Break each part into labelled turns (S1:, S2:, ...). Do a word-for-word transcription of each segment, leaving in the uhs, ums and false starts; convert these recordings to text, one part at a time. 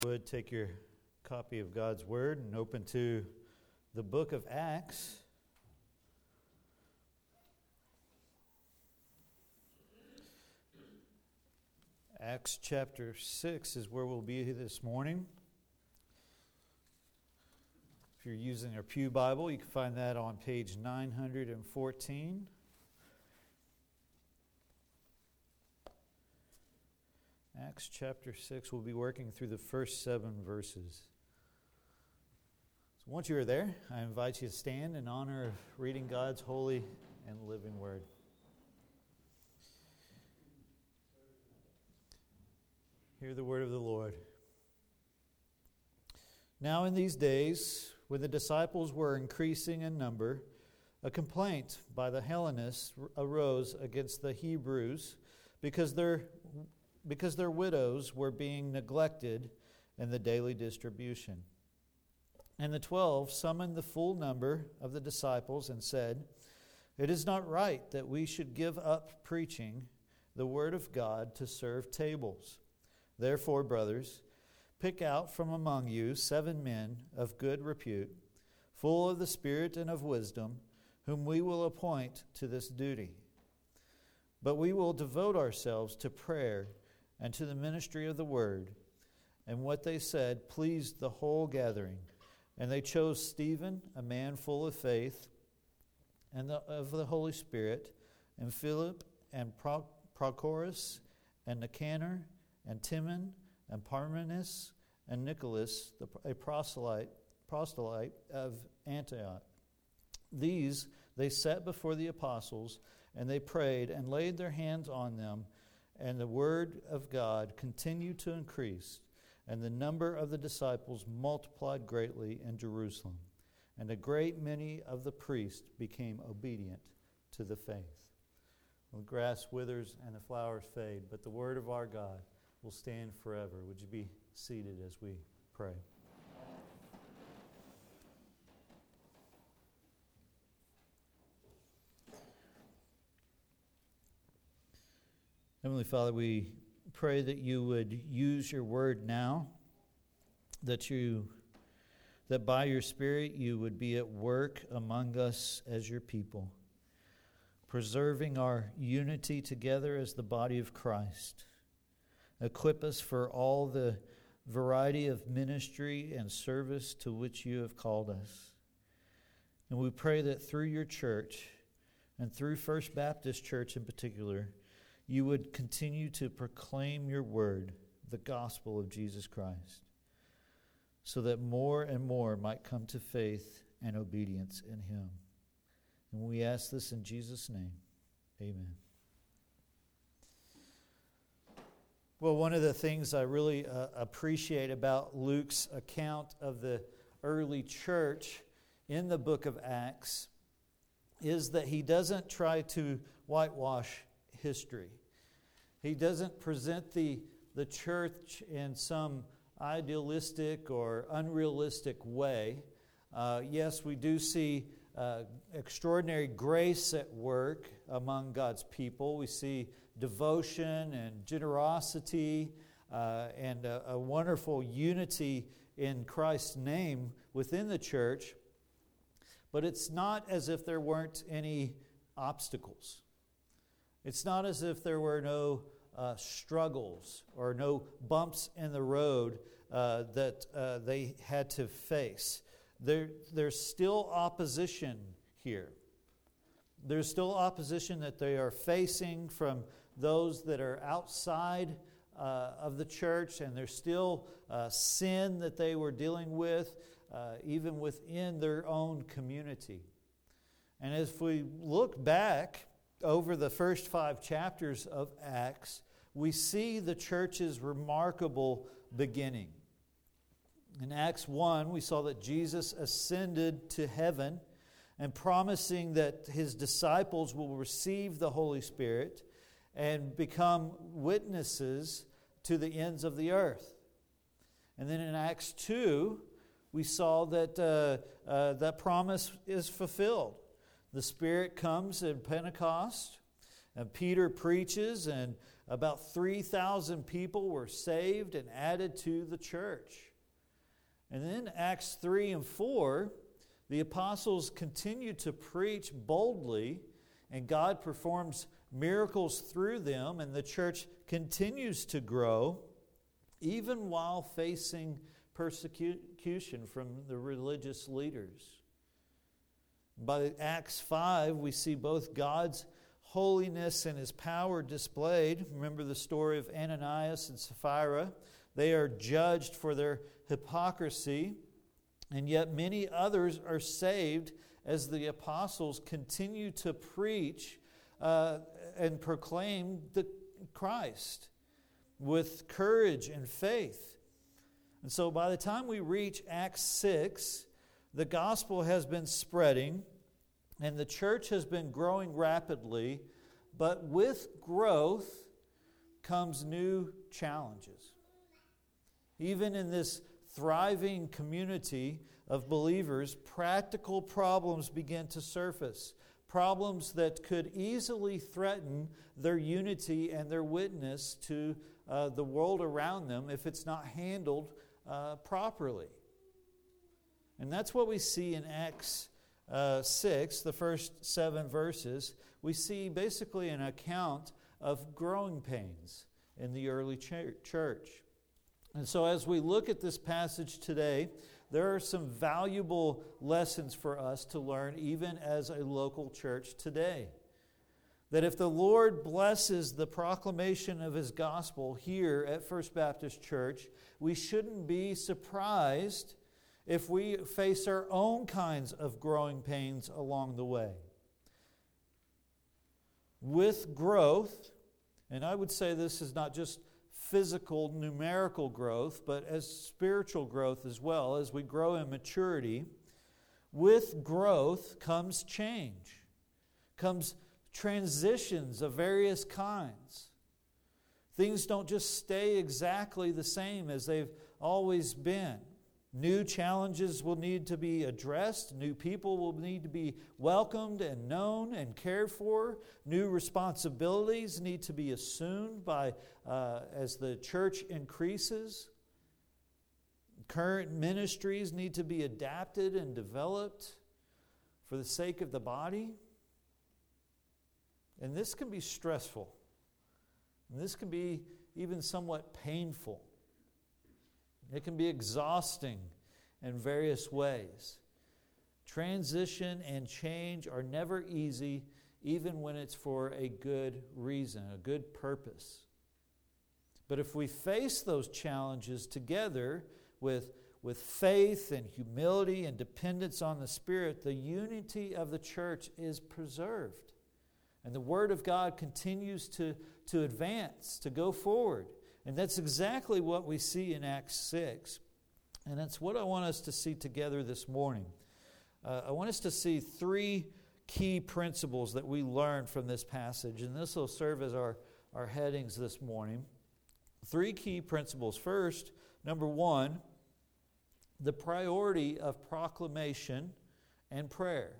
S1: Would take your copy of God's Word and open to the book of Acts. Acts chapter six is where we'll be this morning. If you're using your Pew Bible, you can find that on page nine hundred fourteen. Acts chapter six, we'll be working through the first seven verses. So once you are there, I invite you to stand in honor of reading God's holy and living word. Hear the word of the Lord. Now in these days, when the disciples were increasing in number, a complaint by the Hellenists arose against the Hebrews because their because their widows were being neglected in the daily distribution. And the twelve summoned the full number of the disciples and said, "It is not right that we should give up preaching the word of God to serve tables. Therefore, brothers, pick out from among you seven men of good repute, full of the Spirit and of wisdom, whom we will appoint to this duty. But we will devote ourselves to prayer and to the ministry of the word." And what they said pleased the whole gathering. And they chose Stephen, a man full of faith and the, of the Holy Spirit, and Philip, and Pro, Prochorus, and Nicanor, and Timon, and Parmenas, and Nicholas, the, a proselyte, proselyte of Antioch. These they set before the apostles, and they prayed and laid their hands on them. And the word of God continued to increase, and the number of the disciples multiplied greatly in Jerusalem. And a great many of the priests became obedient to the faith. The grass withers and the flowers fade, but the word of our God will stand forever. Would you be seated as we pray? Heavenly Father, we pray that you would use your word now, that you, that by your Spirit you would be at work among us as your people, preserving our unity together as the body of Christ. Equip us for all the variety of ministry and service to which you have called us. And we pray that through your church, and through First Baptist Church in particular, you would continue to proclaim your word, the gospel of Jesus Christ, so that more and more might come to faith and obedience in him. And we ask this in Jesus' name. Amen. Well, one of the things I really uh, appreciate about Luke's account of the early church in the book of Acts is that he doesn't try to whitewash history. He doesn't present the, the church in some idealistic or unrealistic way. Uh, yes, we do see uh, extraordinary grace at work among God's people. We see devotion and generosity uh, and a, a wonderful unity in Christ's name within the church. But it's not as if there weren't any obstacles. It's not as if there were no uh, struggles or no bumps in the road uh, that uh, they had to face. There, there's still opposition here. There's still opposition that they are facing from those that are outside uh, of the church, and there's still uh, sin that they were dealing with, uh, even within their own community. And as we look back over the first five chapters of Acts, we see the church's remarkable beginning. In Acts one, we saw that Jesus ascended to heaven and promising that his disciples will receive the Holy Spirit and become witnesses to the ends of the earth. And then in Acts two, we saw that uh, uh, that promise is fulfilled. The Spirit comes in Pentecost, And Peter preaches, and about three thousand people were saved and added to the church. And then Acts three and four, the apostles continue to preach boldly, and God performs miracles through them, and the church continues to grow, even while facing persecution from the religious leaders. By Acts five, we see both God's holiness and His power displayed. Remember the story of Ananias and Sapphira. They are judged for their hypocrisy, and yet many others are saved as the apostles continue to preach uh, and proclaim the Christ with courage and faith. And so by the time we reach Acts six, the gospel has been spreading and the church has been growing rapidly, but with growth comes new challenges. Even in this thriving community of believers, practical problems begin to surface. Problems that could easily threaten their unity and their witness to uh, the world around them if it's not handled uh, properly. And that's what we see in Acts uh, six, the first seven verses. We see basically an account of growing pains in the early ch- church. And so as we look at this passage today, there are some valuable lessons for us to learn even as a local church today. That if the Lord blesses the proclamation of His gospel here at First Baptist Church, we shouldn't be surprised if we face our own kinds of growing pains along the way. With growth, and I would say this is not just physical, numerical growth, but as spiritual growth as well, as we grow in maturity, with growth comes change, comes transitions of various kinds. Things don't just stay exactly the same as they've always been. New challenges will need to be addressed. New people will need to be welcomed and known and cared for. New responsibilities need to be assumed by uh, as the church increases. Current ministries need to be adapted and developed for the sake of the body. And this can be stressful. And this can be even somewhat painful. It can be exhausting in various ways. Transition and change are never easy, even when it's for a good reason, a good purpose. But if we face those challenges together with, with faith and humility and dependence on the Spirit, the unity of the church is preserved. And the Word of God continues to, to advance, to go forward. And that's exactly what we see in Acts six. And that's what I want us to see together this morning. Uh, I want us to see three key principles that we learned from this passage. And this will serve as our, our headings this morning. Three key principles. First, number one, the priority of proclamation and prayer.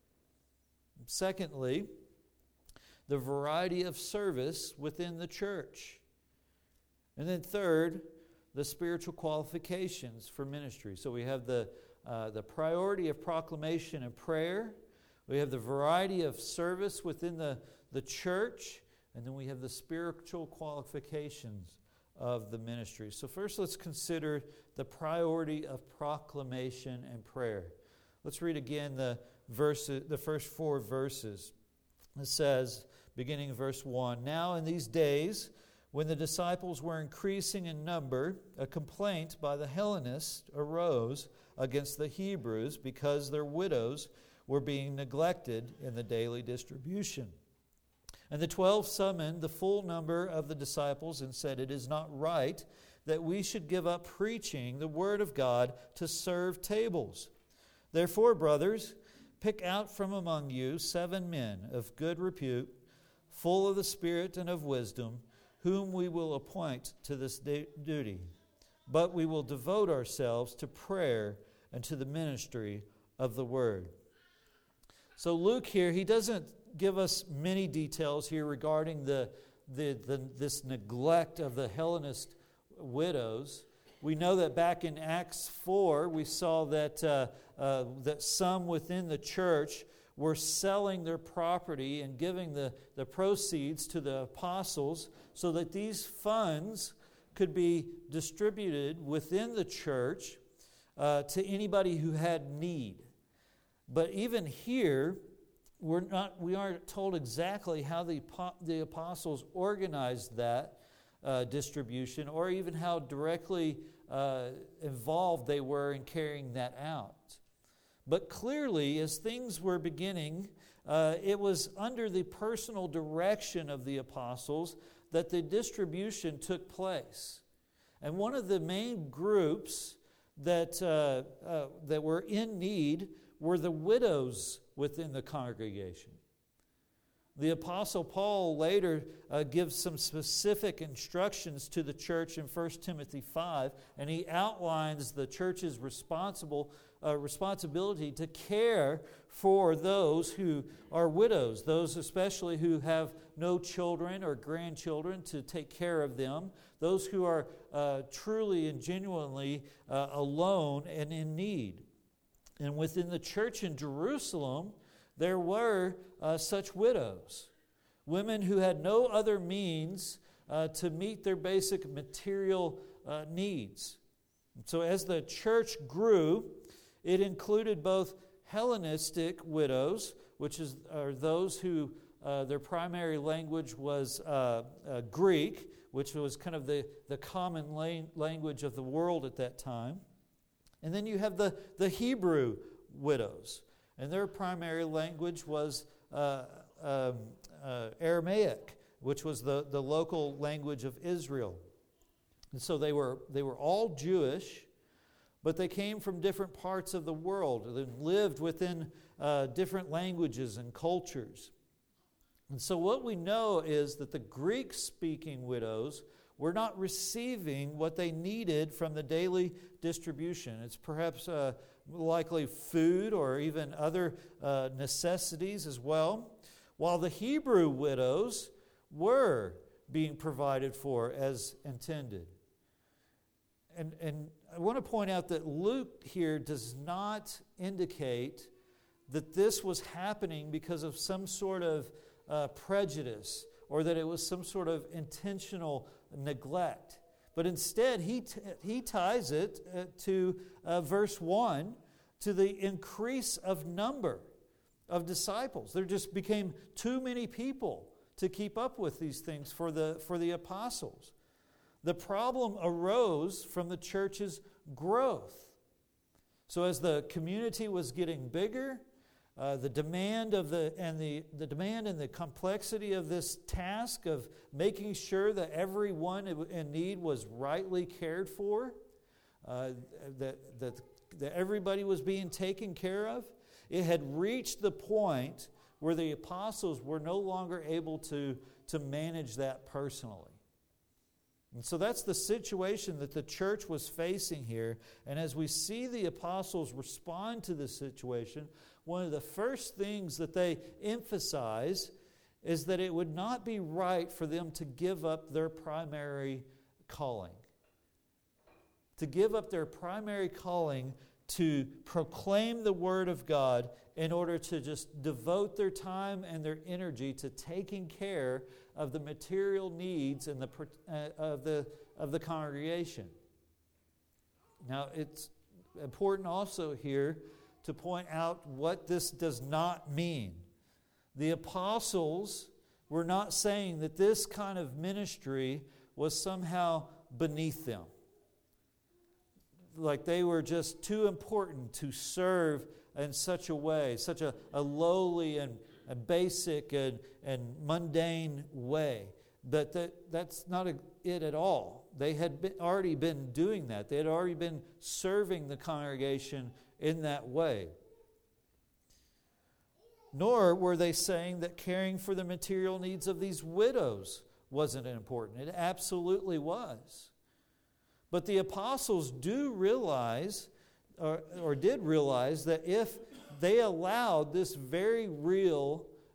S1: Secondly, the variety of service within the church. And then third, the spiritual qualifications for ministry. So we have the, uh, the priority of proclamation and prayer. We have the variety of service within the, the church. And then we have the spiritual qualifications of the ministry. So first let's consider the priority of proclamation and prayer. Let's read again the, verse, the first four verses. It says, beginning in verse one, "Now in these days, when the disciples were increasing in number, a complaint by the Hellenists arose against the Hebrews because their widows were being neglected in the daily distribution. And the twelve summoned the full number of the disciples and said, 'It is not right that we should give up preaching the word of God to serve tables. Therefore, brothers, pick out from among you seven men of good repute, full of the Spirit and of wisdom, whom we will appoint to this duty. But we will devote ourselves to prayer and to the ministry of the word.'" So Luke here, he doesn't give us many details here regarding the, the, the this neglect of the Hellenist widows. We know that back in Acts four, we saw that uh, uh, that some within the church were selling their property and giving the, the proceeds to the apostles so that these funds could be distributed within the church uh, to anybody who had need. But even here, we're not we aren't told exactly how the the apostles organized that uh, distribution, or even how directly uh, involved they were in carrying that out. But clearly, as things were beginning, uh, it was under the personal direction of the apostles that the distribution took place. And one of the main groups that uh, uh, that were in need were the widows within the congregation. The Apostle Paul later uh, gives some specific instructions to the church in First Timothy five, and he outlines the church's responsible uh, responsibility to care for those who are widows, those especially who have no children or grandchildren to take care of them, those who are uh, truly and genuinely uh, alone and in need. And within the church in Jerusalem, there were uh, such widows, women who had no other means uh, to meet their basic material uh, needs. So as the church grew, it included both Hellenistic widows, which is are those who uh, their primary language was uh, uh, Greek, which was kind of the, the common la- language of the world at that time. And then you have the, the Hebrew widows, and their primary language was uh, um, uh, Aramaic, which was the, the local language of Israel. And so they were they were all Jewish, but they came from different parts of the world. They lived within uh, different languages and cultures. And so what we know is that the Greek-speaking widows were not receiving what they needed from the daily distribution. It's perhaps uh, likely food or even other uh, necessities as well, while the Hebrew widows were being provided for as intended. And, and I want to point out that Luke here does not indicate that this was happening because of some sort of uh, prejudice or that it was some sort of intentional neglect. But instead, he t- he ties it uh, to uh, verse one, to the increase of number of disciples. There just became too many people to keep up with these things for the for the apostles. The problem arose from the church's growth. So as the community was getting bigger, Uh, the demand of the and the, the demand and the complexity of this task of making sure that everyone in need was rightly cared for, uh, that, that that everybody was being taken care of, it had reached the point where the apostles were no longer able to, to manage that personally. And so that's the situation that the church was facing here. And as we see the apostles respond to this situation, one of the first things that they emphasize is that it would not be right for them to give up their primary calling. To give up their primary calling to proclaim the Word of God in order to just devote their time and their energy to taking care of the material needs and the uh, of the of the congregation. Now, it's important also here to point out what this does not mean. The apostles were not saying that this kind of ministry was somehow beneath them. Like they were just too important to serve in such a way, such a, a lowly and a basic and, and mundane way. But that, that's not a, it at all. They had been, already been doing that. They had already been serving the congregation in that way. Nor were they saying that caring for the material needs of these widows wasn't important. It absolutely was. But the apostles do realize, or, or did realize, that if they allowed this very real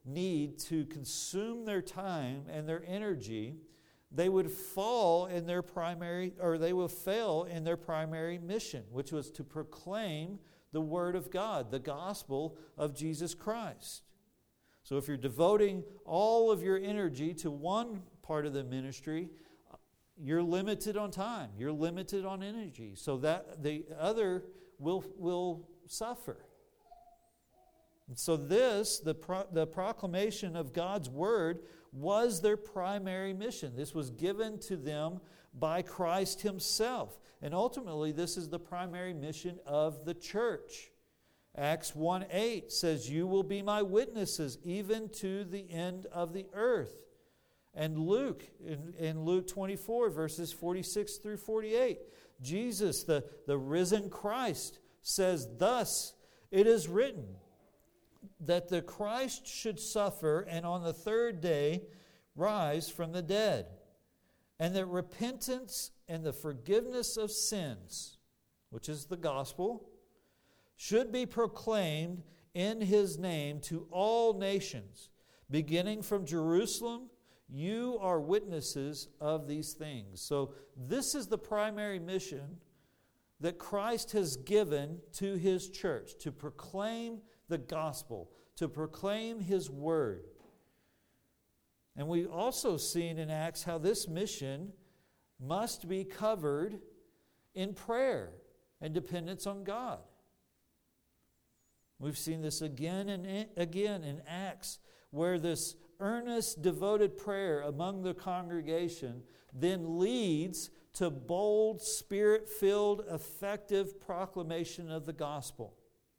S1: need to consume their time and their energy, they would fall in their primary, or they will fail in their primary mission, which was to proclaim the Word of God, the gospel of Jesus Christ. So if you're devoting all of your energy to one part of the ministry, you're limited on time. You're limited on energy. So that the other will, will suffer. And so this, the, pro, the proclamation of God's Word, was their primary mission. This was given to them by Christ Himself. And ultimately, this is the primary mission of the church. Acts one eight says, "You will be my witnesses even to the end of the earth." And Luke, in, in Luke twenty-four, verses forty-six through forty-eight, Jesus, the, the risen Christ, says, "Thus it is written, that the Christ should suffer and on the third day rise from the dead, and that repentance and the forgiveness of sins," which is the gospel, "should be proclaimed in His name to all nations, beginning from Jerusalem. You are witnesses of these things." So this is the primary mission that Christ has given to His church, to proclaim the gospel, to proclaim His Word. And we've also seen in Acts how this mission must be covered in prayer and dependence on God. We've seen this again and again in Acts, where this earnest, devoted prayer among the congregation then leads to bold, Spirit-filled, effective proclamation of the gospel.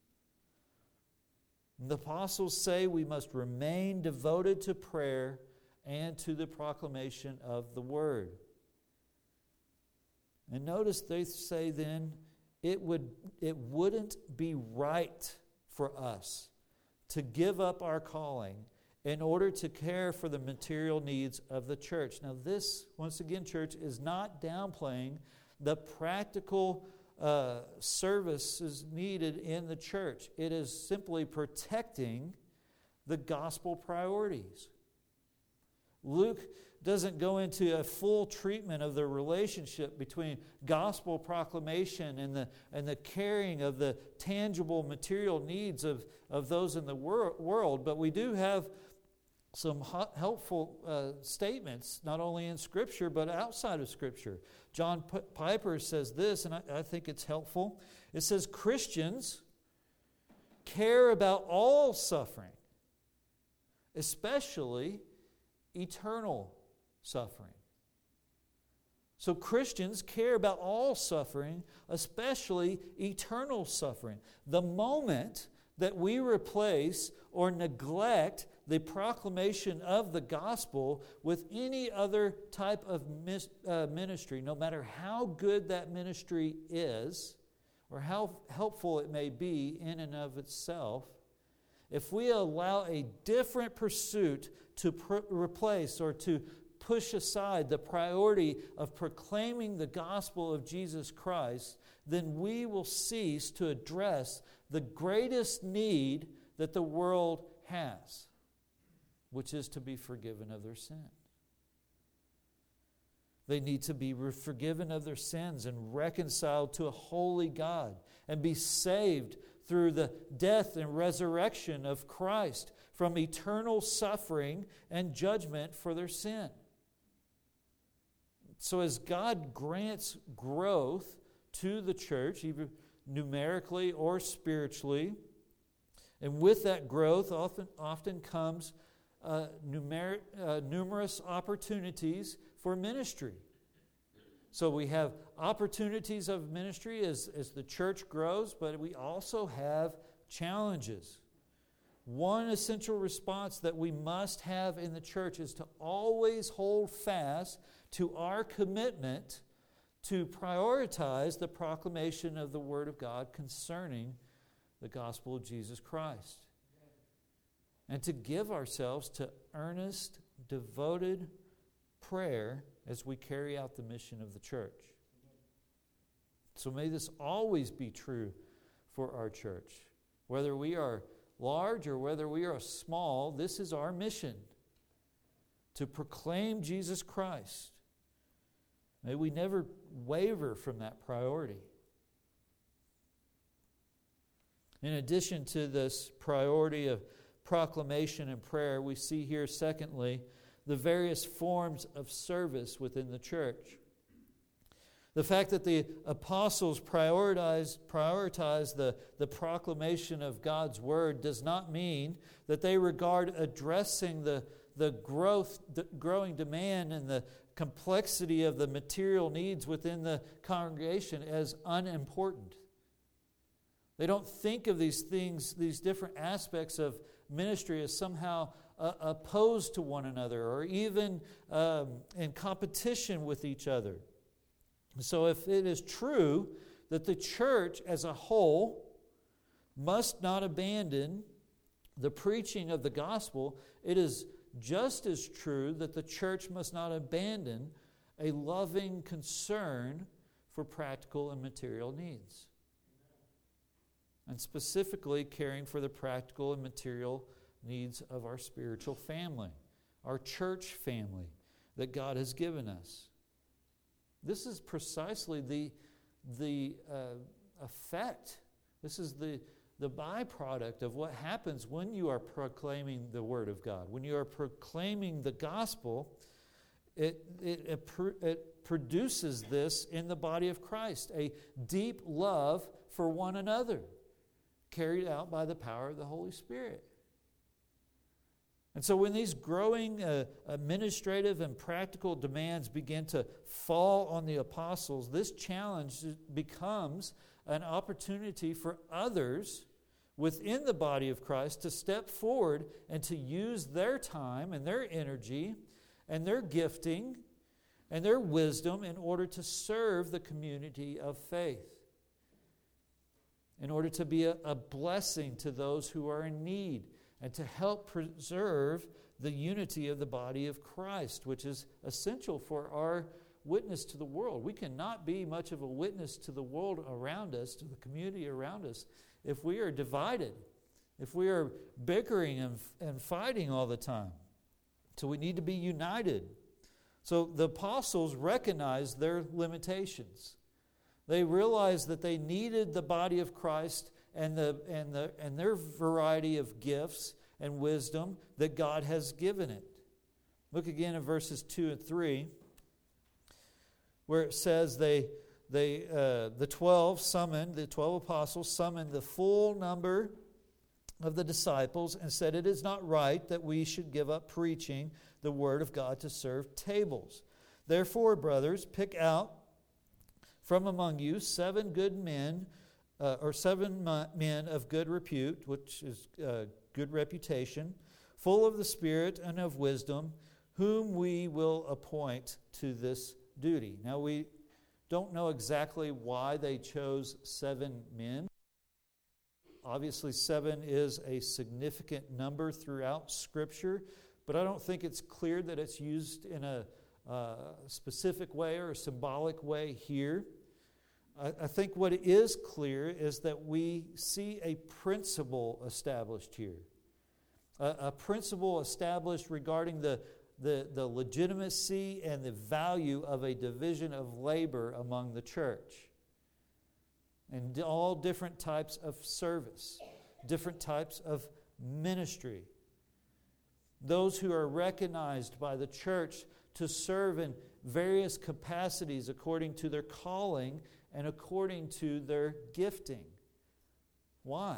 S1: The apostles say we must remain devoted to prayer and to the proclamation of the Word. And notice they say then, it would it wouldn't be right for us to give up our calling in order to care for the material needs of the church. Now this, once again, church, is not downplaying the practical uh, services needed in the church. It is simply protecting the gospel priorities. Luke doesn't go into a full treatment of the relationship between gospel proclamation and the and the caring of the tangible material needs of, of those in the wor- world, but we do have some helpful uh, statements, not only in Scripture, but outside of Scripture. John P- Piper says this, and I, I think it's helpful. It says, "Christians care about all suffering, especially eternal suffering." So Christians care about all suffering, especially eternal suffering. The moment that we replace or neglect the proclamation of the gospel with any other type of mis- uh, ministry, no matter how good that ministry is or how helpful it may be in and of itself, if we allow a different pursuit to pr- replace or to push aside the priority of proclaiming the gospel of Jesus Christ, then we will cease to address the greatest need that the world has, which is to be forgiven of their sin. They need to be forgiven of their sins and reconciled to a holy God and be saved through the death and resurrection of Christ from eternal suffering and judgment for their sin. So as God grants growth to the church, either numerically or spiritually, and with that growth often, often comes uh, numer- uh, numerous opportunities for ministry. So we have opportunities of ministry as, as the church grows, but we also have challenges. One essential response that we must have in the church is to always hold fast to our commitment to prioritize the proclamation of the Word of God concerning the gospel of Jesus Christ. And to give ourselves to earnest, devoted prayer as we carry out the mission of the church. So may this always be true for our church. Whether we are large or whether we are small, this is our mission, to proclaim Jesus Christ. May we never waver from that priority. In addition to this priority of proclamation and prayer, we see here, secondly, the various forms of service within the church. The fact that the apostles prioritize, prioritize the, the proclamation of God's word does not mean that they regard addressing the, the growth, the growing demand and the complexity of the material needs within the congregation as unimportant. They don't think of these things, these different aspects of ministry as somehow uh, opposed to one another or even um, in competition with each other. So if it is true that the church as a whole must not abandon the preaching of the gospel, it is just as true that the church must not abandon a loving concern for practical and material needs. And specifically caring for the practical and material needs of our spiritual family, our church family that God has given us. This is precisely the, the uh, effect. This is the, the byproduct of what happens when you are proclaiming the Word of God. When you are proclaiming the gospel, it, it, it, pr- it produces this in the body of Christ, a deep love for one another, carried out by the power of the Holy Spirit. And so when these growing uh, administrative and practical demands begin to fall on the apostles, this challenge becomes an opportunity for others within the body of Christ to step forward and to use their time and their energy and their gifting and their wisdom in order to serve the community of faith, in order to be a, a blessing to those who are in need, and to help preserve the unity of the body of Christ, which is essential for our witness to the world. We cannot be much of a witness to the world around us, to the community around us, if we are divided, if we are bickering and, and fighting all the time. So we need to be united. So the apostles recognized their limitations. They realized that they needed the body of Christ and the and the and their variety of gifts and wisdom that God has given it. Look again at verses two and three, where it says they they uh, the twelve summoned the twelve apostles summoned the full number of the disciples and said, "It is not right that we should give up preaching the word of God to serve tables. Therefore, brothers, pick out from among you seven good men." Uh, or seven men of good repute, which is uh, good reputation, full of the Spirit and of wisdom, whom we will appoint to this duty. Now, we don't know exactly why they chose seven men. Obviously, seven is a significant number throughout Scripture, but I don't think it's clear that it's used in a uh, specific way or a symbolic way here. I think what is clear is that we see a principle established here. A, a principle established regarding the, the, the legitimacy and the value of a division of labor among the church. And all different types of service, different types of ministry. Those who are recognized by the church to serve in various capacities according to their calling and according to their gifting. Why?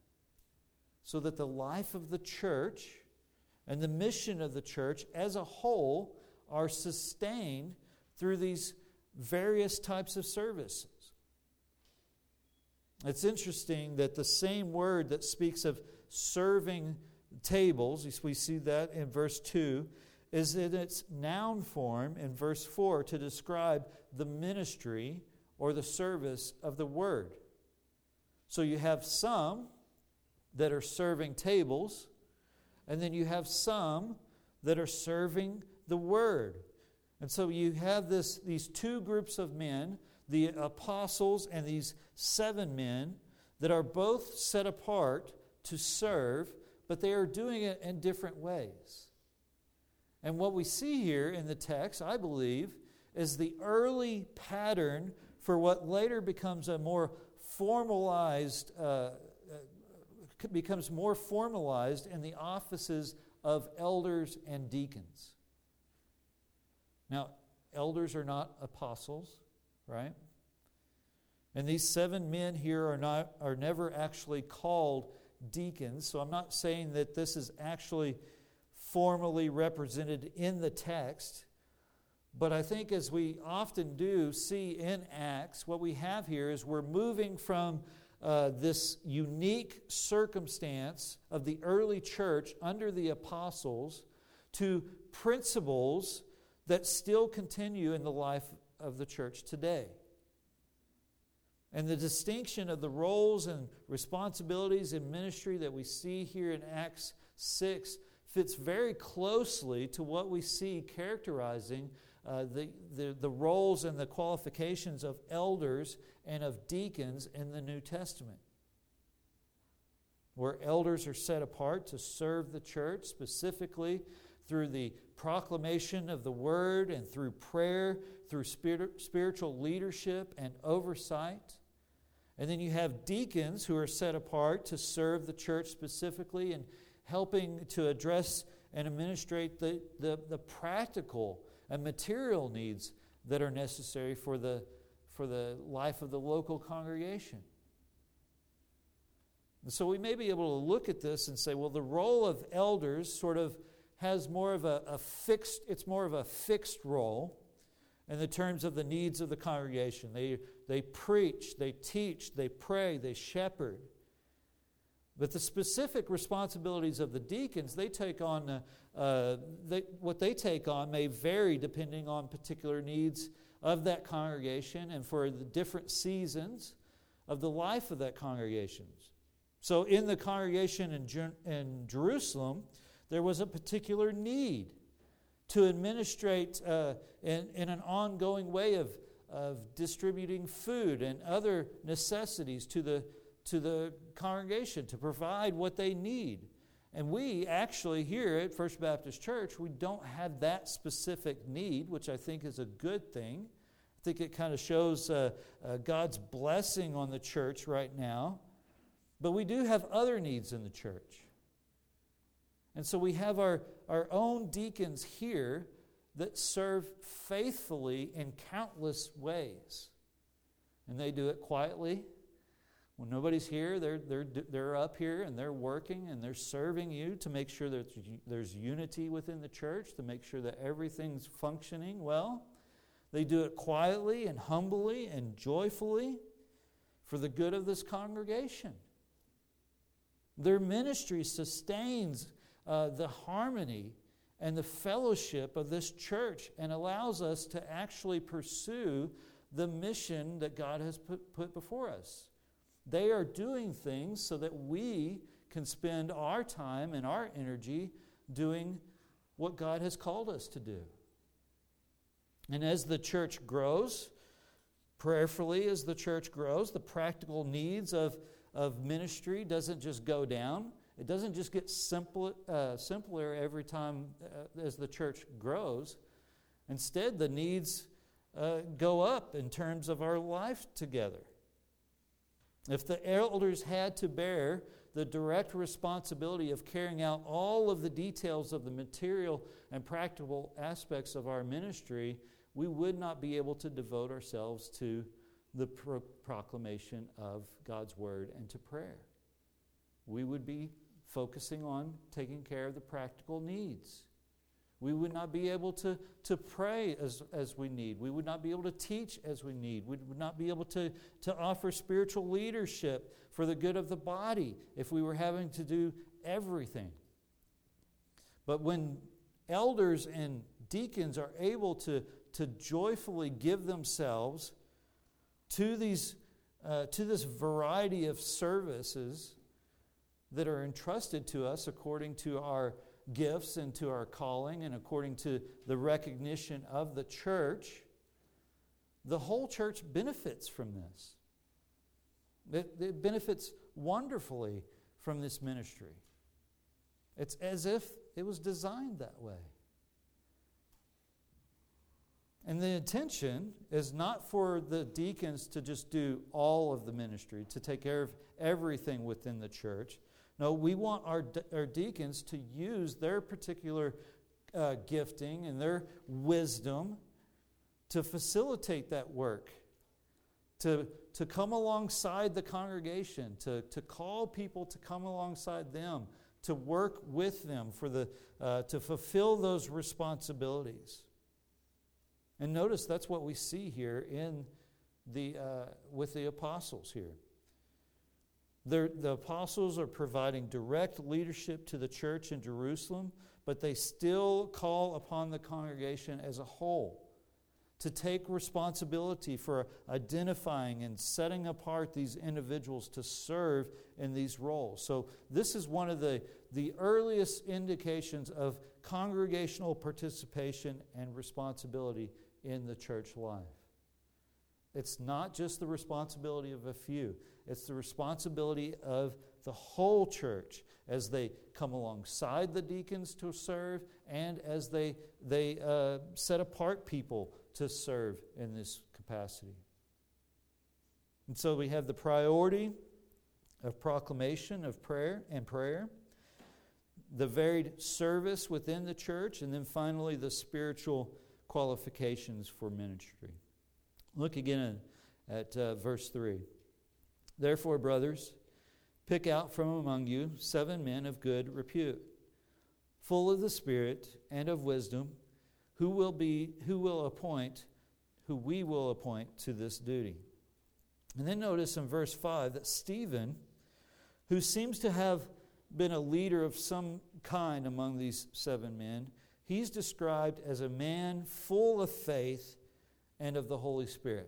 S1: So that the life of the church and the mission of the church as a whole are sustained through these various types of services. It's interesting that the same word that speaks of serving tables, we see that in verse two, is in its noun form in verse four to describe the ministry or the service of the word. So you have some that are serving tables, and then you have some that are serving the word. And so you have this these two groups of men, the apostles and these seven men, that are both set apart to serve, but they are doing it in different ways. And what we see here in the text, I believe, is the early pattern for what later becomes a more formalized, uh, uh, becomes more formalized in the offices of elders and deacons. Now, elders are not apostles, right? And these seven men here are not are never actually called deacons. So I'm not saying that this is actually formally represented in the text. But I think as we often do see in Acts, what we have here is we're moving from uh, this unique circumstance of the early church under the apostles to principles that still continue in the life of the church today. And the distinction of the roles and responsibilities in ministry that we see here in Acts six fits very closely to what we see characterizing uh, the, the, the roles and the qualifications of elders and of deacons in the New Testament. Where elders are set apart to serve the church, specifically through the proclamation of the Word and through prayer, through spirit, spiritual leadership and oversight. And then you have deacons who are set apart to serve the church specifically and helping to address and administrate the, the, the practical and material needs that are necessary for the, for the life of the local congregation. And so we may be able to look at this and say, well, the role of elders sort of has more of a, a fixed, it's more of a fixed role in the terms of the needs of the congregation. They, they preach, they teach, they pray, they shepherd. But the specific responsibilities of the deacons, they take on, uh, uh, they, what they take on may vary depending on particular needs of that congregation and for the different seasons of the life of that congregation. So in the congregation in, Jer- in Jerusalem, there was a particular need to administrate uh, in, in an ongoing way of, of distributing food and other necessities to the, to the congregation, to provide what they need. And we actually here at First Baptist Church, we don't have that specific need, which I think is a good thing. I think it kind of shows uh, uh, God's blessing on the church right now. But we do have other needs in the church. And so we have our, our own deacons here that serve faithfully in countless ways. And they do it quietly. When nobody's here, they're, they're, they're up here and they're working and they're serving you to make sure that there's unity within the church, to make sure that everything's functioning well. They do it quietly and humbly and joyfully for the good of this congregation. Their ministry sustains uh, the harmony and the fellowship of this church and allows us to actually pursue the mission that God has put, put before us. They are doing things so that we can spend our time and our energy doing what God has called us to do. And as the church grows, prayerfully as the church grows, the practical needs of, of ministry doesn't just go down. It doesn't just get simple, uh, simpler every time uh, as the church grows. Instead, the needs uh, go up in terms of our life together. If the elders had to bear the direct responsibility of carrying out all of the details of the material and practical aspects of our ministry, we would not be able to devote ourselves to the pro- proclamation of God's Word and to prayer. We would be focusing on taking care of the practical needs. We would not be able to, to pray as, as we need. We would not be able to teach as we need. We would not be able to, to offer spiritual leadership for the good of the body if we were having to do everything. But when elders and deacons are able to, to joyfully give themselves to these uh, to this variety of services that are entrusted to us according to our gifts and to our calling and according to the recognition of the church, the whole church benefits from this. It, it benefits wonderfully from this ministry. It's as if it was designed that way. And the intention is not for the deacons to just do all of the ministry, to take care of everything within the church. No, we want our, our deacons to use their particular uh, gifting and their wisdom to facilitate that work, to, to come alongside the congregation, to, to call people to come alongside them, to work with them for the uh, to fulfill those responsibilities. And notice that's what we see here in the uh, with the apostles here. They're, the apostles are providing direct leadership to the church in Jerusalem, but they still call upon the congregation as a whole to take responsibility for identifying and setting apart these individuals to serve in these roles. So this is one of the, the earliest indications of congregational participation and responsibility in the church life. It's not just the responsibility of a few. It's the responsibility of the whole church as they come alongside the deacons to serve and as they, they uh, set apart people to serve in this capacity. And so we have the priority of proclamation of prayer and prayer, the varied service within the church, and then finally the spiritual qualifications for ministry. Look again at uh, verse three. Therefore, brothers, pick out from among you seven men of good repute, full of the Spirit and of wisdom, who will be, who will appoint, who we will appoint to this duty. And then notice in verse five that Stephen, who seems to have been a leader of some kind among these seven men, he's described as a man full of faith and of the Holy Spirit.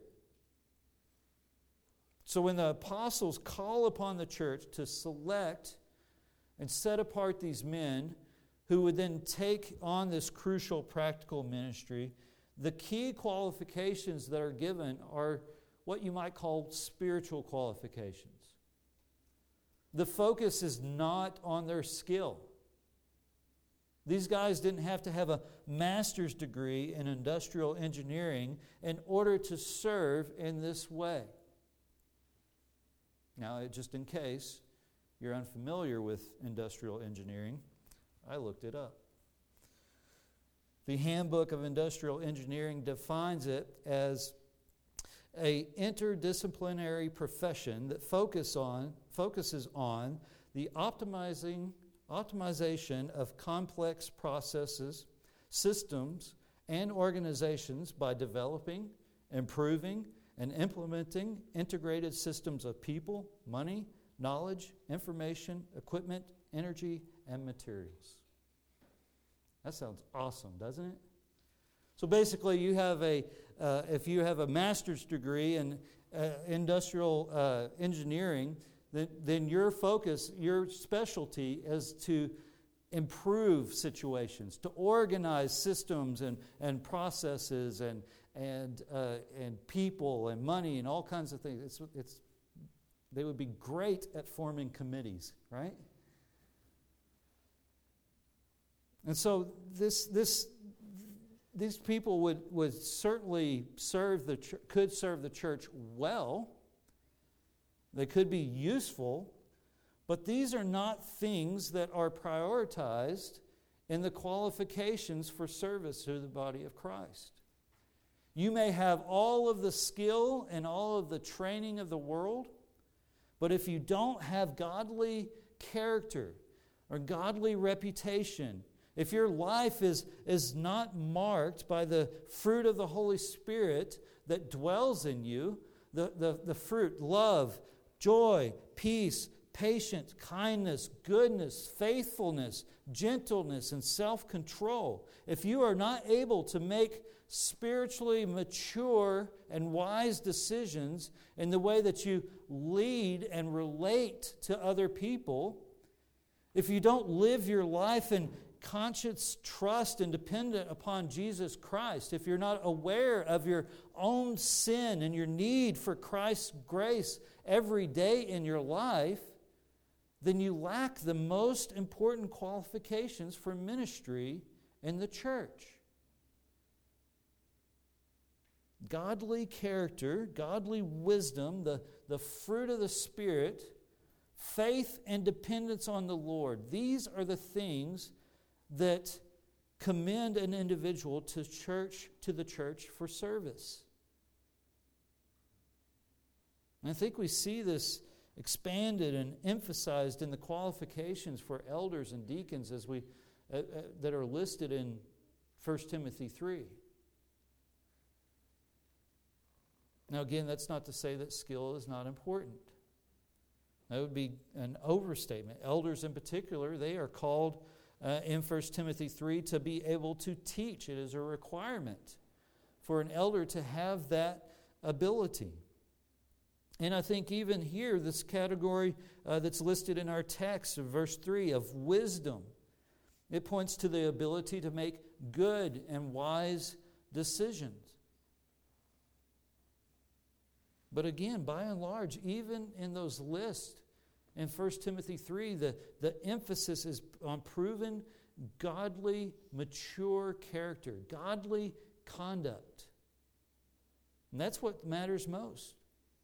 S1: So when the apostles call upon the church to select and set apart these men who would then take on this crucial practical ministry, the key qualifications that are given are what you might call spiritual qualifications. The focus is not on their skill. These guys didn't have to have a master's degree in industrial engineering in order to serve in this way. Now, just in case you're unfamiliar with industrial engineering, I looked it up. The Handbook of Industrial Engineering defines it as an interdisciplinary profession that focus on, focuses on the optimizing, optimization of complex processes, systems, and organizations by developing, improving, and implementing integrated systems of people, money, knowledge, information, equipment, energy, and materials. That sounds awesome, doesn't it? So basically, you have a uh, if you have a master's degree in uh, industrial uh, engineering, then, then your focus, your specialty is to improve situations, to organize systems and, and processes and and uh, and people and money and all kinds of things. It's it's they would be great at forming committees, right? And so this this these people would, would certainly serve the ch- could serve the church well. They could be useful, but these are not things that are prioritized in the qualifications for service to the body of Christ. You may have all of the skill and all of the training of the world, but if you don't have godly character or godly reputation, if your life is, is not marked by the fruit of the Holy Spirit that dwells in you, the, the, the fruit, love, joy, peace, patience, kindness, goodness, faithfulness, gentleness, and self-control, if you are not able to make spiritually mature and wise decisions in the way that you lead and relate to other people, if you don't live your life in conscious trust and dependent upon Jesus Christ, if you're not aware of your own sin and your need for Christ's grace every day in your life, then you lack the most important qualifications for ministry in the church. Godly character, godly wisdom, the, the fruit of the Spirit, faith and dependence on the Lord. These are the things that commend an individual to church, to the church for service. And I think we see this expanded and emphasized in the qualifications for elders and deacons as we uh, uh, that are listed in First Timothy three. Now again, that's not to say that skill is not important. That would be an overstatement. Elders in particular, they are called uh, in First Timothy three to be able to teach. It is a requirement for an elder to have that ability. And I think even here, this category uh, that's listed in our text of verse three of wisdom, it points to the ability to make good and wise decisions. But again, by and large, even in those lists in First Timothy three, the, the emphasis is on proven godly, mature character, godly conduct. And that's what matters most.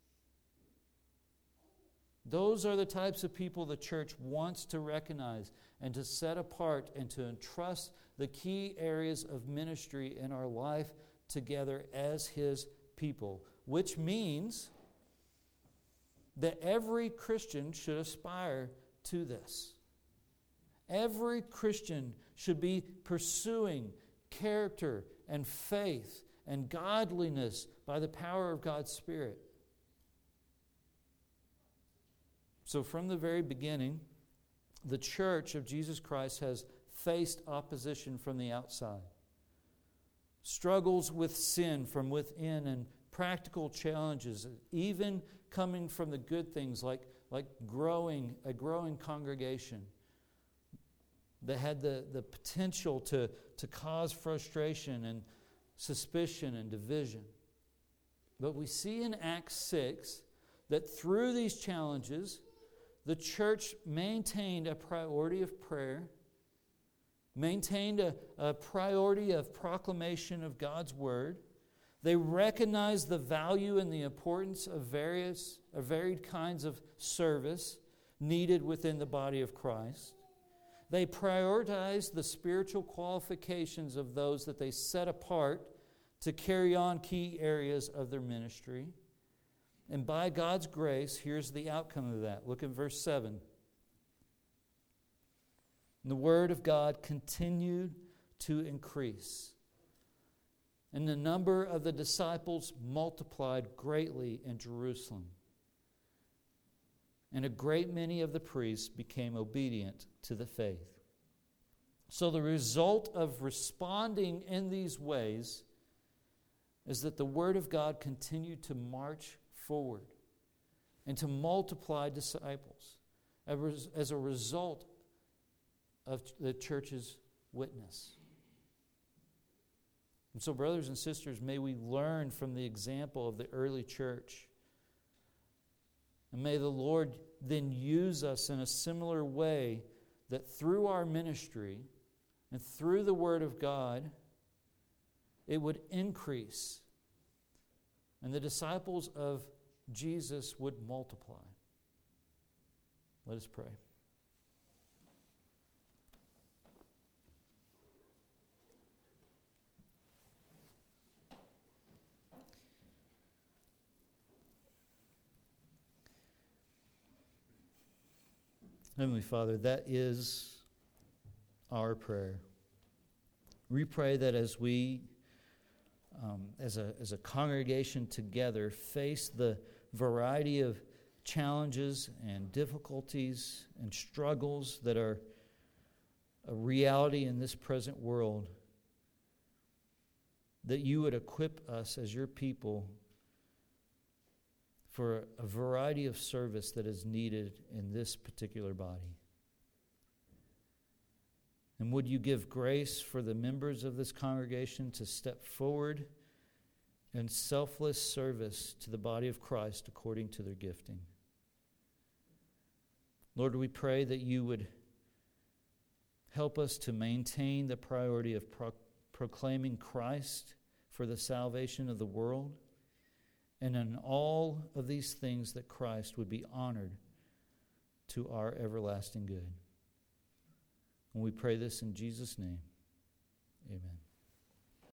S1: Those are the types of people the church wants to recognize and to set apart and to entrust the key areas of ministry in our life together as His people, which means that every Christian should aspire to this. Every Christian should be pursuing character and faith and godliness by the power of God's Spirit. So from the very beginning, the church of Jesus Christ has faced opposition from the outside, struggles with sin from within, and practical challenges, even coming from the good things like, like growing a growing congregation that had the, the potential to, to cause frustration and suspicion and division. But we see in Acts six that through these challenges, the church maintained a priority of prayer, maintained a, a priority of proclamation of God's Word. They recognized the value and the importance of various, of varied kinds of service needed within the body of Christ. They prioritized the spiritual qualifications of those that they set apart to carry on key areas of their ministry. And by God's grace, here's the outcome of that. Look at verse seven. The Word of God continued to increase, and the number of the disciples multiplied greatly in Jerusalem. And a great many of the priests became obedient to the faith. So the result of responding in these ways is that the Word of God continued to march forward and to multiply disciples as a result of the church's witness. And so, brothers and sisters, may we learn from the example of the early church. And may the Lord then use us in a similar way, that through our ministry and through the Word of God, it would increase, and the disciples of Jesus would multiply. Let us pray. Heavenly Father, that is our prayer. We pray that as we, um, as a as a congregation together, face the variety of challenges and difficulties and struggles that are a reality in this present world, that you would equip us as your people for a variety of service that is needed in this particular body. And would you give grace for the members of this congregation to step forward in selfless service to the body of Christ according to their gifting. Lord, we pray that you would help us to maintain the priority of pro- proclaiming Christ for the salvation of the world, and in all of these things that Christ would be honored to our everlasting good. And we pray this in Jesus' name. Amen.